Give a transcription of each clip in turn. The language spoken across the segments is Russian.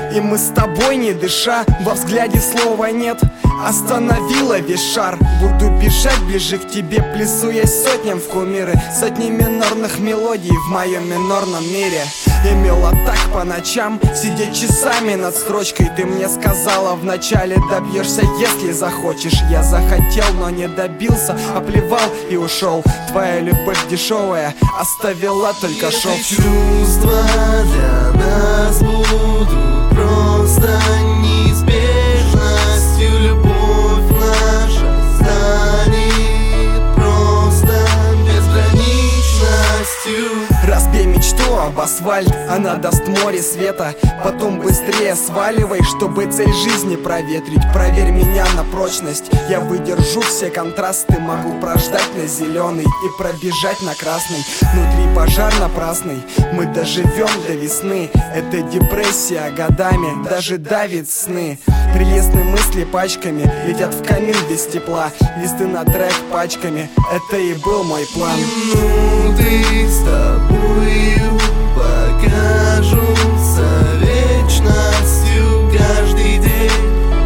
И мы с тобой, не дыша, во взгляде слова нет. Остановила весь шар. Буду бежать ближе к тебе, плесуясь сотням в кумиры. Сотни минорных мелодий в моем минорном мире. Имела так по ночам сидеть часами над строчкой. Ты мне сказала вначале: добьешься, если захочешь. Я захотел, но не добился, оплевал и ушел. Твоя любовь дешевая оставила только шов. Чувства для нас будут просто неизбежностью. Любовь наша станет просто безграничностью. Разбей мечту об асфальт, она даст море света. Потом быстрее сваливай, чтобы цель жизни проветрить. Проверь меня на прочность, я выдержу все контрасты. Могу прождать на зеленый и пробежать на красный. Внутри пожар напрасный, мы доживем до весны. Это депрессия годами даже давит сны. Прелестные мысли пачками летят в камин без тепла. Листы на трек пачками, это и был мой план. Минуты с тобою покажутся вечностью. Каждый день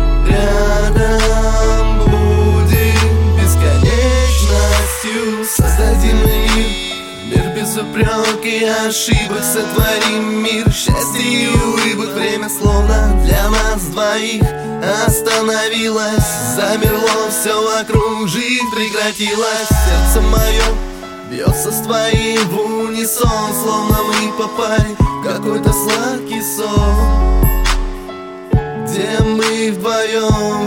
рядом будет бесконечностью. Создадим мир без упрек и ошибок. Сотворим мир счастья и улыбок. Время словно для нас двоих остановилось. Замерло все вокруг, жизнь прекратилась. Сердце мое бьется с твоим в унисон, словно мы попали в какой-то сладкий сон, где мы вдвоем